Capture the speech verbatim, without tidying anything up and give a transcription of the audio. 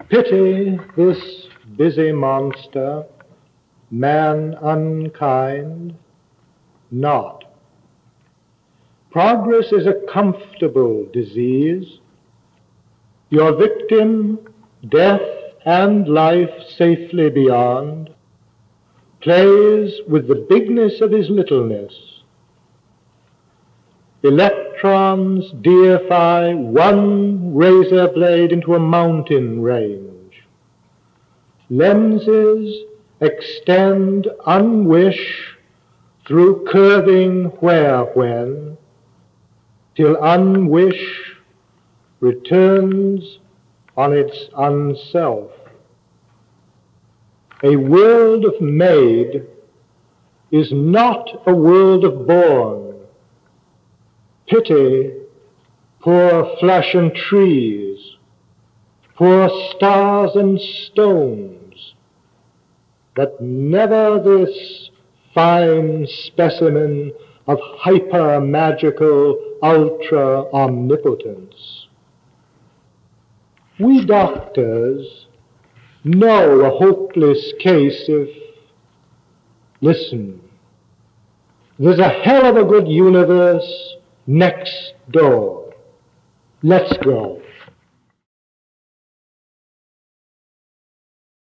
Pity this busy monster, man unkind, not. Progress is a comfortable disease. Your victim, death and life safely beyond, plays with the bigness of his littleness. Electrons deify one razor blade into a mountain range. Lenses extend unwish through curving where-when, till unwish returns on its unself. A world of made is not a world of born. Pity poor flesh and trees, poor stars and stones, but never this fine specimen of hyper-magical ultra-omnipotence. We doctors know a hopeless case if, listen, there's a hell of a good universe next door. Let's go.